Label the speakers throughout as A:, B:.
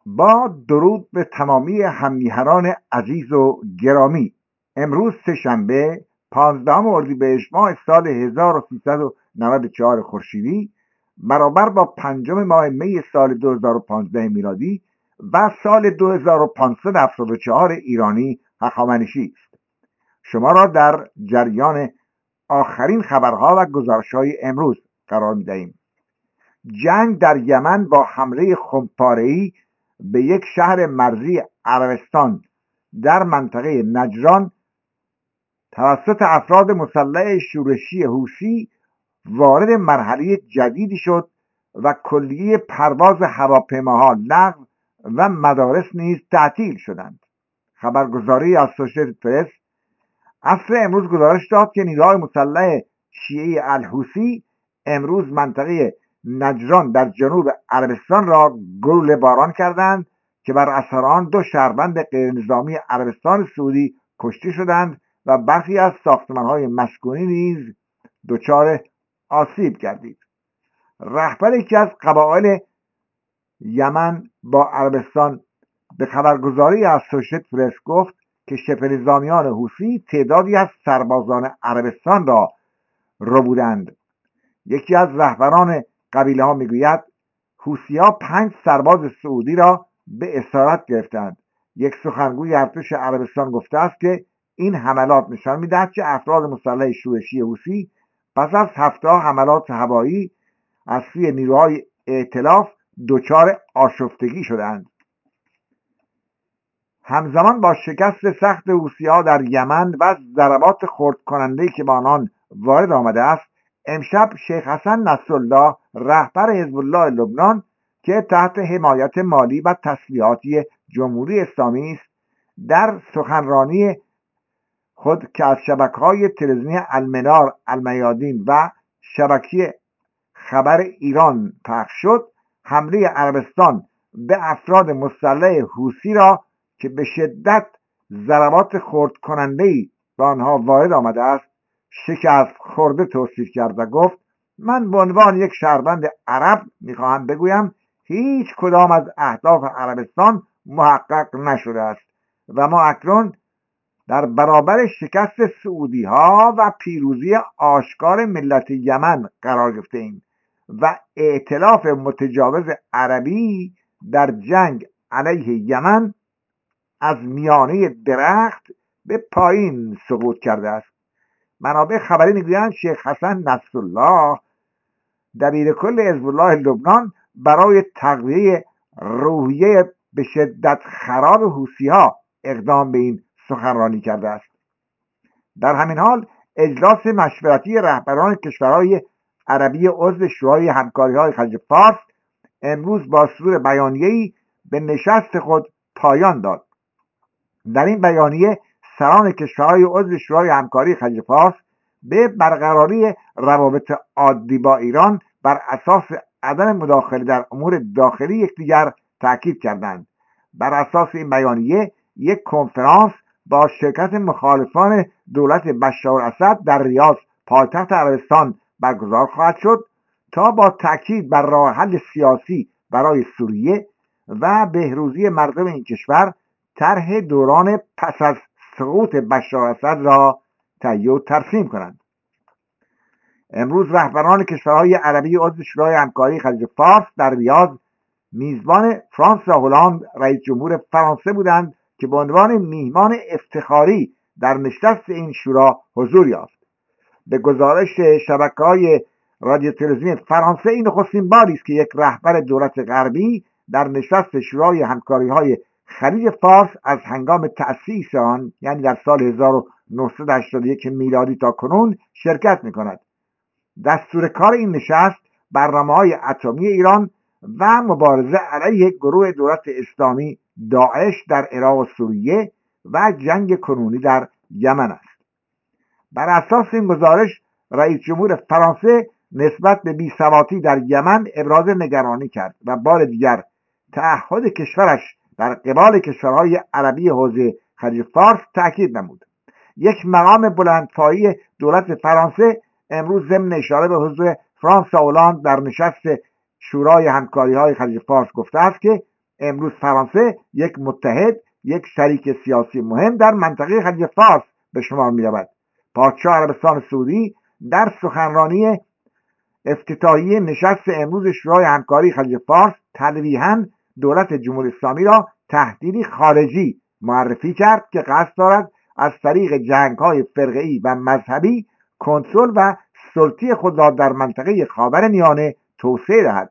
A: با درود به تمامی هممیهنان عزیز و گرامی، امروز سه‌شنبه 15 اردیبهشت ماه سال 1394 خورشیدی برابر با 5 ماه می سال 2015 میلادی و سال 2574 ایرانی هخامنشی است. شما را در جریان آخرین خبرها و گزارش‌های امروز قرار می‌دهیم. جنگ در یمن با حمله خمپاره‌ای به یک شهر مرزی عربستان در منطقه نجران توسط افراد مسلح شورشی حوثی وارد مرحله جدیدی شد و کلیه پرواز هواپیماها لغو و مدارس نیز تعطیل شدند. خبرگزاری اسوشیتد پرس عصر امروز گزارش داد که نیروهای مسلح شیعه الحوثی امروز منطقه نجران در جنوب عربستان را گلوله باران کردند که بر اثر آن 2 شهروند غیرنظامی عربستان سعودی کشته شدند و برخی از ساختمان‌های مسکونی نیز دچار آسیب گردید. رهبر یکی از قبایل یمن با عربستان به خبرگزاری اسوشیتد پرس گفت که شبه نظامیان حوثی تعدادی از سربازان عربستان را ربودند. یکی از رهبران قبیله ها میگوید حوثی‌ها 5 سرباز سعودی را به اسارت گرفتند. یک سخنگوی ارتش عربستان گفته است که این حملات نشان می‌دهد که افراد مسلح شورشی حوثی پس از 7 حملات هوایی از سوی نیروهای ائتلاف دچار آشفتگی شدند. همزمان با شکست سخت حوثی‌ها در یمن و ضربات خرد کننده‌ای که به آنان وارد آمده است، امشب شیخ حسن نصرالله رهبر حزب الله لبنان که تحت حمایت مالی و تسلیحاتی جمهوری اسلامی است، در سخنرانی خود که از شبکه‌های تلویزیونی المنار، المیادین و شبکه خبر ایران پخش شد، حمله عربستان به افراد مسلح حوثی را که به شدت ضربات خرد کننده‌ای به آنها وارد آمده است شکست خورده توصیف کرد و گفت من به عنوان یک شهروند عرب میخواهم بگویم هیچ کدام از اهداف عربستان محقق نشده است و ما اکنون در برابر شکست سعودی ها و پیروزی آشکار ملت یمن قرار گرفته ایم و ائتلاف متجاوز عربی در جنگ علیه یمن از میانه درخت به پایین سقوط کرده است. منابع خبری میگویند شیخ حسن نصرالله دبیر کل حزب الله لبنان برای تقویه روحیه به شدت خراب حوثی‌ها اقدام به این سخنرانی کرده است. در همین حال اجلاس مشورتی رهبران کشورهای عربی عضو شورای همکاری‌های خلیج فارس امروز با صدور بیانیه‌ای به نشست خود پایان داد. در این بیانیه سران کشورهای عضو شورای همکاری خلیج فارس به برقراری روابط عادی با ایران بر اساس عدم مداخله در امور داخلی یکدیگر تاکید کردند. بر اساس این بیانیه یک کنفرانس با شرکت مخالفان دولت بشار اسد در ریاض پایتخت عربستان برگزار خواهد شد تا با تاکید بر راه حل سیاسی برای سوریه و بهروزی مردم این کشور طرح دوران پس از سقوط بشار اسد را تهیه و ترسیم کنند. امروز رهبران کشورهای عربی عضو شورای همکاری خلیج فارس در ریاض میزبان فرانسوا هلند رئیس جمهور فرانسه بودند که به عنوان میهمان افتخاری در نشست این شورا حضور یافت. به گزارش شبکه‌های رادیو تلویزیونی فرانسه این نخستین باری است که یک رهبر دولت غربی در نشست شورای همکاری‌های خلیج فارس از هنگام تأسیس آن یعنی در سال 1981 میلادی تا کنون شرکت می‌کند. دستور کار این نشست برنامه‌های اتمی ایران و مبارزه علیه گروه دولت اسلامی داعش در عراق و سوریه و جنگ کنونی در یمن است. بر اساس این گزارش رئیس جمهور فرانسه نسبت به بی‌ثباتی در یمن ابراز نگرانی کرد و بار دیگر تعهد کشورش در قبال کشورهای عربی حوزه خلیج فارس تاکید نمود. یک مقام بلندپایه دولت فرانسه امروز ضمن اشاره به حضور فرانسوا هلند در نشست شورای همکاری‌های خلیج فارس گفته است که امروز فرانسه یک متحد، یک شریک سیاسی مهم در منطقه خلیج فارس به شمار می‌رود. پادشاه عربستان سعودی در سخنرانی افتتاحیه نشست امروز شورای همکاری خلیج فارس تلویحاً دولت جمهوری اسلامی را تهدیدی خارجی معرفی کرد که قصد دارد از طریق جنگ‌های فرقه‌ای و مذهبی کنترل و سلطه خود را در منطقه خاورمیانه توسعه دهد.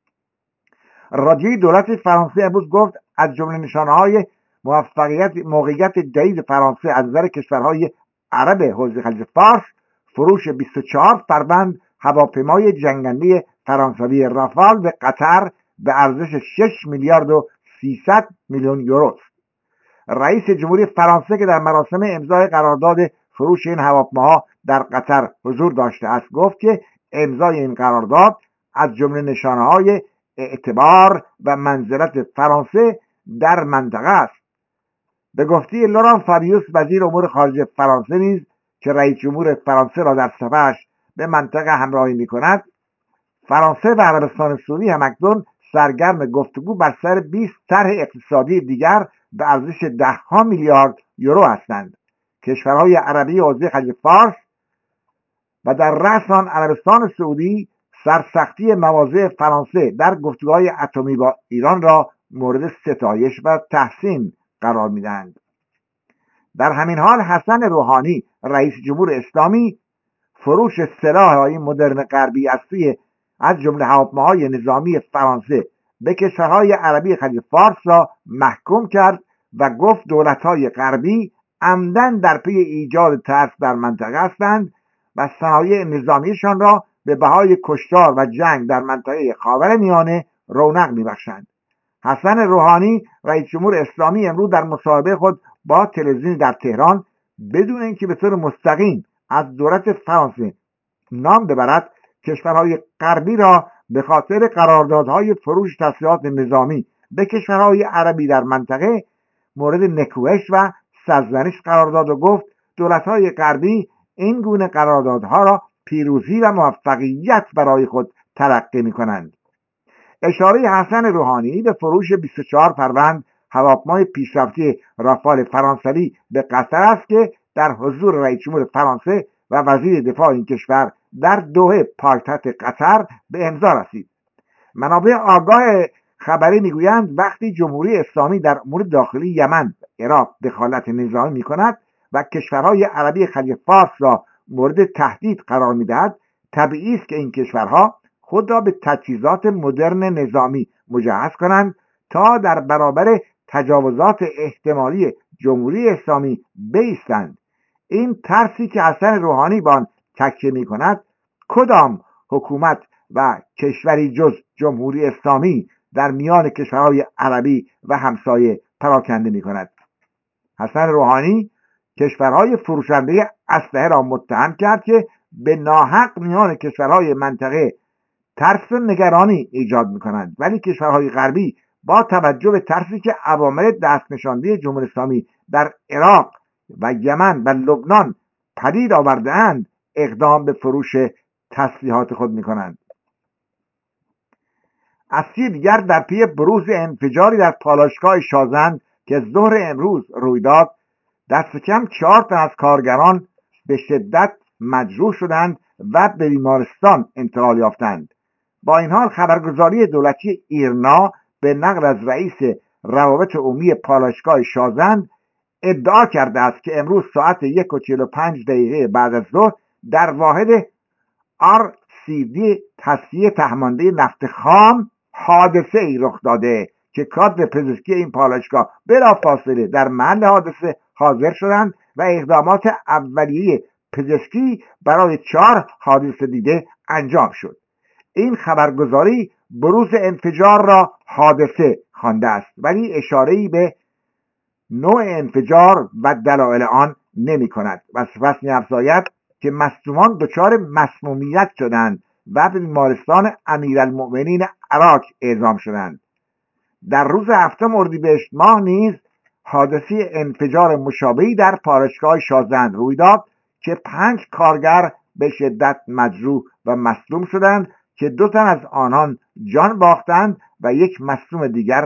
A: راجعی دولت فرانسه امروز گفت از جمله نشانه‌های موقعیت جدید فرانسه از نظر کشورهای عرب حوزه خلیج فارس فروش 24 فروند هواپیمای جنگنده فرانسوی رافال به قطر به ارزش 6 میلیارد و 300 میلیون یورو است. رئیس جمهوری فرانسه که در مراسم امضای قرارداد فروش این هواپیماها در قطر حضور داشته است گفت که امضای این قرارداد از جمله نشانه‌های اعتبار و منزلت فرانسه در منطقه است. به گفته لوران فابیوس وزیر امور خارجه فرانسه نیز که رئیس جمهور فرانسه را در سفرش به منطقه همراهی می‌کند، فرانسه و عربستان سعودی همکنون سرگرم گفتگو بر سر 20 طرح اقتصادی دیگر به ارزش ده‌ها میلیارد یورو هستند. کشورهای عربی حوزه خلیج فارس و در رأس آن عربستان سعودی سرسختی مواضع فرانسه در گفتگوهای اتمی با ایران را مورد ستایش و تحسین قرار میدهند. در همین حال حسن روحانی رئیس جمهور اسلامی فروش سلاح‌های مدرن غربی از جمله هواپیماهای نظامی فرانسه به کشورهای عربی خلیج فارس را محکوم کرد و گفت دولت‌های غربی عمدن در پی ایجاد ترس در منطقه هستند و صنایع نظامیشان را به بهای کشتار و جنگ در منطقه خاورمیانه رونق می‌بخشند. حسن روحانی رئیس جمهور اسلامی امروز در مصاحبه خود با تلویزیون در تهران بدون اینکه به طور مستقیم از دولت فرانسه نام ببرد کشورهای غربی را به خاطر قراردادهای فروش تسلیحات نظامی به کشورهای عربی در منطقه مورد نکوهش و سرزنش قرار داد و گفت دولت‌های غربی این گونه قراردادها را پیروزی و موفقیت برای خود تلقی می‌کنند. اشاره حسن روحانی به فروش 24 فروند هواپیمای پیشرفته رافال فرانسوی به قطر است که در حضور رئیس جمهور فرانسه و وزیر دفاع این کشور در دوحه پایتخت قطر به امضا رسید. منابع آگاه خبری میگویند وقتی جمهوری اسلامی در امور داخلی یمن و عراق دخالت نظامی میکند و کشورهای عربی خلیج فارس را مورد تهدید قرار میدهد، طبیعی است که این کشورها خود را به تجهیزات مدرن نظامی مجهز کنند تا در برابر تجاوزات احتمالی جمهوری اسلامی بایستند. این ترسی که حسن روحانی با آن تکیه می‌کند کدام حکومت و کشوری جز جمهوری اسلامی در میان کشورهای عربی و همسایه پراکنده می‌کند؟ حسن روحانی کشورهای فروشنده اسلحه را متهم کرد که به ناحق میان کشورهای منطقه ترس و نگرانی ایجاد می‌کنند، ولی کشورهای غربی با توجه به ترسی که عوامل دست نشانده جمهوری اسلامی در عراق و یمن و لبنان پدید آورده‌اند اقدام به فروش تسلیحات خود می‌کنند. از سوی دیگر در پی بروز انفجاری در پالایشگاه شازند که ظهر امروز روی داد، دست کم 4 تن از کارگران به شدت مجروح شدند و به بیمارستان انتقال یافتند. با این حال خبرگزاری دولتی ایرنا به نقل از رئیس روابط عمومی پالایشگاه شازند ادعا کرده است که امروز ساعت 1:45 بعد از ظهر در واحد RCD تصفیه تهمانده نفت خام حادثه ای رخ داده که کادر پزشکی این پالایشگاه بلافاصله در محل حادثه حاضر شدند و اقدامات اولیه پزشکی برای 4 حادثه دیده انجام شد. این خبرگزاری بروز انفجار را حادثه خوانده است ولی اشاره‌ای به نوع انفجار و دلایل آن نمی کند و سپس می‌افزاید که مصدومان دچار مسمومیت شدند و به بیمارستان امیرالمؤمنین عراق اعزام شدند. در روز 7 اردیبهشت ماه نیز حادثه انفجار مشابهی در پالایشگاه شازند روی داد که 5 کارگر به شدت مجروح و مصدوم شدند که 2 تن از آنان جان باختند و 1 مصدوم دیگر نیز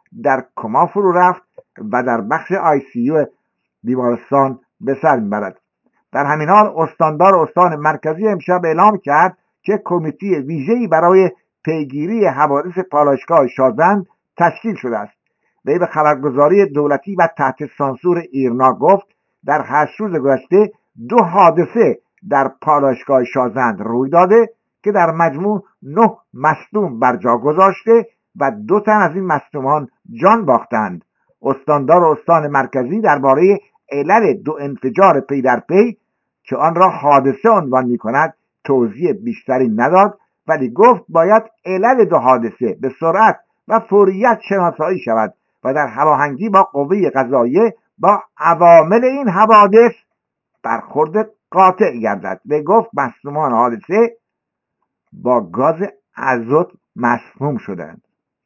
A: در کما فرو رفت و در بخش ICU بیمارستان به سر میبرد. در همین حال استاندار استان مرکزی امشب اعلام کرد که کمیته ویژه‌ای برای پیگیری حوادث پالایشگاه شازند تشکیل شده است. وی به خبرگزاری دولتی و تحت سانسور ایرنا گفت در 8 روز گذشته 2 حادثه در پالایشگاه شازند روی داده که در مجموع 9 مصدوم بر جا گذاشته و 2 تن از این مصدومان جان باختند. استاندار استان مرکزی درباره علل 2 انفجار پی در پی که آن را حادثه عنوان می‌کند توضیح بیشتری نداد، ولی گفت باید علل 2 حادثه به سرعت و فوریت شناسایی شود و در هماهنگی با قوه قضاییه با عوامل این حوادث برخورد قاطع گردد. و گفت مصدومان حادثه با گاز ازوت مسموم شدند.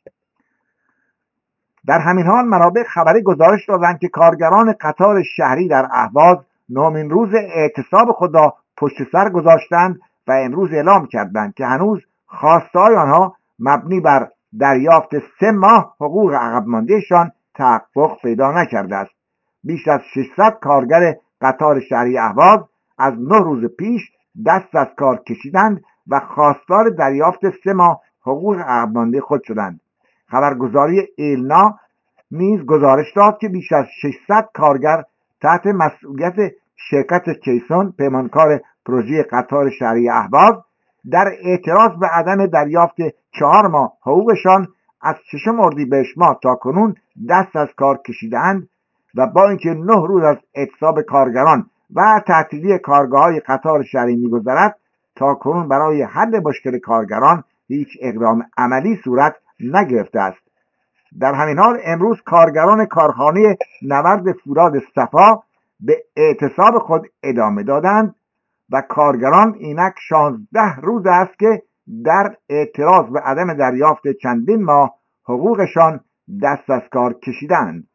A: در همین حال منابع خبری گزارش دادند که کارگران قطار شهری در اهواز 9مین روز اعتصاب خود را پشت سر گذاشتند و امروز اعلام کردند که هنوز خواسته‌های آنها مبنی بر دریافت 3 ماه حقوق عقب ماندهشان تحقق پیدا نکرده است. بیش از 600 کارگر قطار شهری اهواز از 9 روز پیش دست از کار کشیدند و خواستار دریافت 3 ماه حقوق عقب مانده خود شدند. خبرگزاری ایلنا نیز گزارش داد که بیش از 600 کارگر تحت مسئولیت شرکت کیسون پیمانکار پروژه قطار شهری اهواز در اعتراض به عدم دریافت 4 ماه حقوقشان از 6 اردیبهشت ماه تا کنون دست از کار کشیدند و با اینکه 9 روز از اعتصاب کارگران و تعطیلی کارگاه‌های قطار شهری می‌گذرد تا کنون برای حل مشکل کارگران هیچ اقدام عملی صورت نگرفته است. در همین حال امروز کارگران کارخانه نورد فولاد صفا به اعتصاب خود ادامه دادند و کارگران اینک 16 روز است که در اعتراض به عدم دریافت چندین ماه حقوقشان دست از کار کشیدند.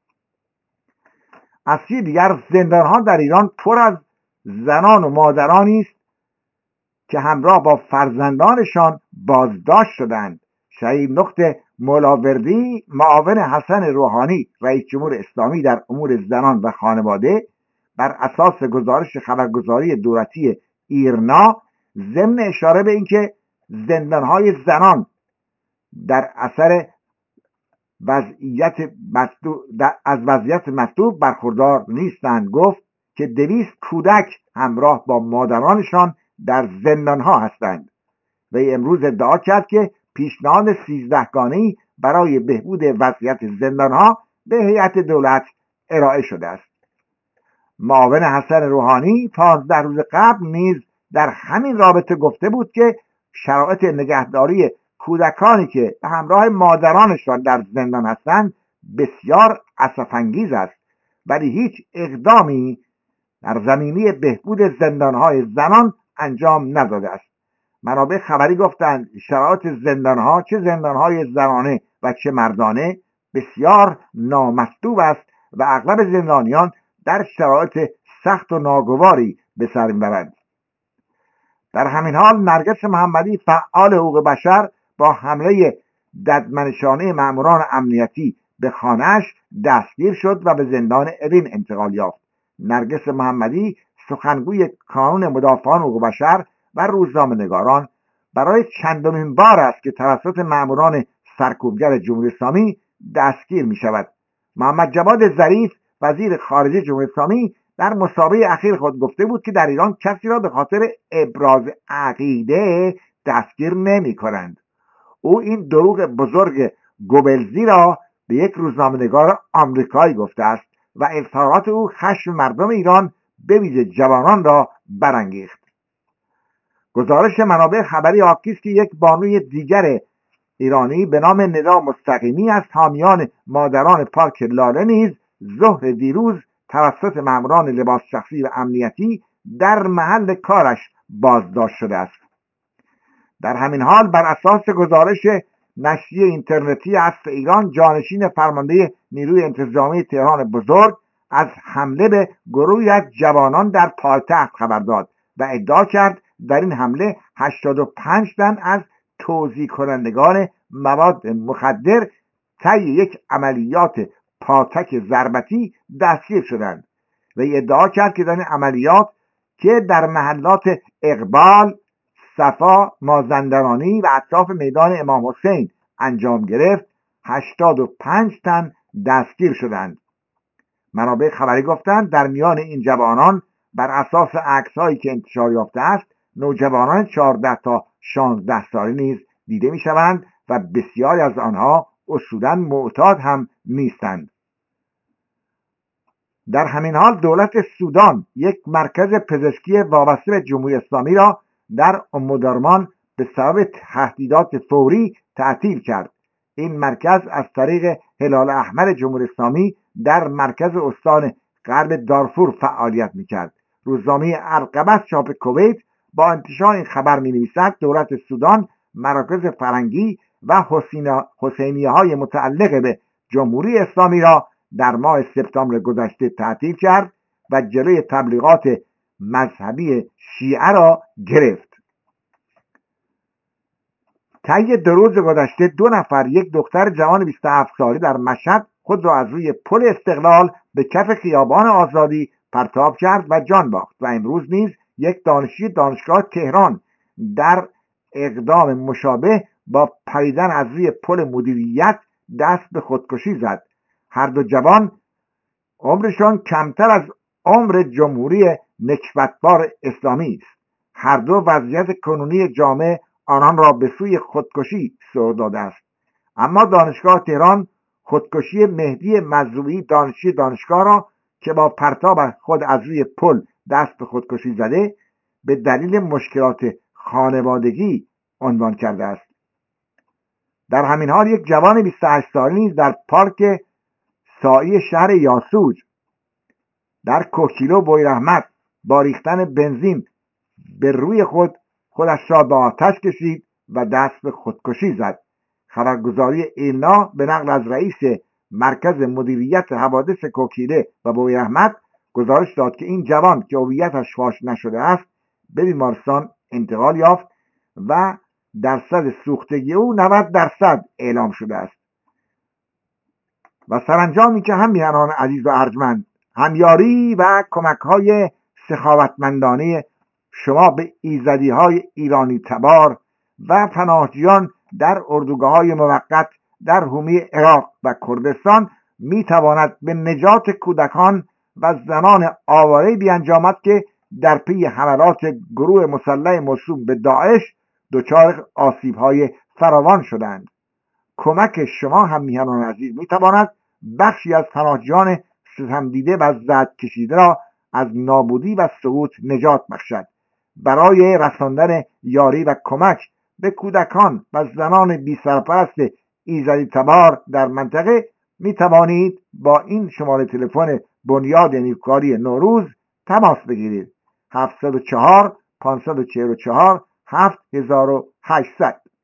A: از سوی دیگر زندانها در ایران پر از زنان و مادرانی است که همراه با فرزندانشان بازداشت شدند. شهید نقط مولاوردی معاون حسن روحانی رئیس جمهور اسلامی در امور زنان و خانواده بر اساس گزارش خبرگزاری دولتی ایرنا ضمن اشاره به اینکه زندانهای زنان در اثر از وضعیت مطلوب برخوردار نیستند گفت که 200 کودک همراه با مادرانشان در زندانها هستند. وی امروز ادعا کرد که پیشنهاد 13 گانه‌ای برای بهبود وضعیت زندانها به هیئت دولت ارائه شده است. معاون حسن روحانی 15 روز قبل نیز در همین رابطه گفته بود که شرایط نگهداری کودکانی که به همراه مادرانشان در زندان هستند بسیار اسف‌انگیز است، ولی هیچ اقدامی در زمینه بهبود زندانهای زنان انجام نداده است. منابع خبری گفتند شرایط زندانها چه زندانهای زنانه و چه مردانه بسیار نامطلوب است و اغلب زندانیان در شرایط سخت و ناگواری به سر میبرند. در همین حال نرگس محمدی فعال حقوق بشر با حمله ددمنشانه ماموران امنیتی به خانه‌اش دستگیر شد و به زندان اوین انتقال یافت. نرگس محمدی سخنگوی کانون مدافعان حقوق بشر و روزنامه‌نگاران برای چندمین بار است که توسط ماموران سرکوبگر جمهوری اسلامی دستگیر می شود. محمد جواد ظریف وزیر خارجه جمهوری اسلامی در مسابقه اخیر خود گفته بود که در ایران کسی را به خاطر ابراز عقیده دستگیر نمی کنند. او این دروغ بزرگ گوبلزی را به یک روزنامه‌نگار آمریکایی گفته است و اظهارات او خشم مردم ایران به ویژه جوانان را برانگیخت. گزارش منابع خبری حاکی است که یک بانوی دیگر ایرانی به نام ندا مستقیمی از حامیان مادران پارک لاله نیز ظهر دیروز توسط ماموران لباس شخصی و امنیتی در محل کارش بازداشت شده است. در همین حال بر اساس گزارش نشریه اینترنتی اصل ایران جانشین فرمانده نیروی انتظامی تهران بزرگ از حمله به گروهی از جوانان در پایتخت خبر داد و ادعا کرد در این حمله 85 تن از توزیع کنندگان مواد مخدر طی یک عملیات پاتک ضربتی دستگیر شدند و ادعا کرد که در این عملیات که در محلات اقبال، صفا، مازندرانی و اطراف میدان امام حسین انجام گرفت 85 تن دستگیر شدند. منابع خبری گفتند در میان این جوانان بر اساس عکس‌هایی که انتشار یافته است نوجوانان 14 تا 16 ساله نیز دیده می‌شوند و بسیاری از آنها اصولاً معتاد هم نیستند. در همین حال دولت سودان یک مرکز پزشکی وابسته به جمهوری اسلامی را در ام‌درمان به سبب تهدیدات فوری تعطیل کرد. این مرکز از طریق هلال احمر جمهوری اسلامی در مرکز استان غرب دارفور فعالیت می‌کرد. روزنامه القبس چاپ کویت با انتشار این خبر می‌نویسد دولت سودان مراکز فرنگی و حسینیه‌های متعلق به جمهوری اسلامی را در ماه سپتامبر گذشته تعطیل کرد و جلوی تبلیغات مذهبی شیعه را گرفت. طی 2 روز گذشته 2 نفر، یک دختر جوان 27 ساله در مشهد خود را از روی پل استقلال به کف خیابان آزادی پرتاب کرد و جان باخت و امروز نیز یک دانشجوی دانشگاه تهران در اقدام مشابه با پریدن از روی پل مدیریت دست به خودکشی زد. هر دو جوان عمرشان کمتر از عمر جمهوری نکبتبار اسلامی است. هر دو وضعیت کنونی جامعه آنان را به سوی خودکشی سوق داده است. اما دانشگاه تهران خودکشی مهدی مزروعی دانشجوی دانشگاه را که با پرتاب خود از روی پل دست به خودکشی زده به دلیل مشکلات خانوادگی عنوان کرده است. در همین حال یک جوان 28 ساله نیز در پارک سایی شهر یاسوج در کوکیلو بویراحمد با ریختن بنزین به روی خودش را به آتش کشید و دست به خودکشی زد. خبرگزاری ایلنا به نقل از رئیس مرکز مدیریت حوادث کوکیله و بویراحمد گزارش داد که این جوان که هویتش فاش نشده است به بیمارستان انتقال یافت و درصد سوختگی او 90% اعلام شده است. و سرانجامی که هم میهنان عزیز و ارجمند، همیاری و کمک‌های سخاوتمندانه شما به ایزدی‌های ایرانی تبار و پناهجویان در اردوگاه‌های موقت در حومه عراق و کردستان میتواند به نجات کودکان و زنان آواره بیانجامد که در پی حملات گروه مسلح موسوم به داعش دچار آسیب‌های فراوان شدند. کمک شما هم میهنان عزیز میتواند بخشی از پناهجویان ستمدیده و زجر کشیده را از نابودی و سقوط نجات بخشد. برای رساندن یاری و کمک به کودکان و زنان بی سرپرست ایزدی تبار در منطقه می توانید با این شماره تلفن بنیاد نیکوکاری نوروز تماس بگیرید: 704 544 7800.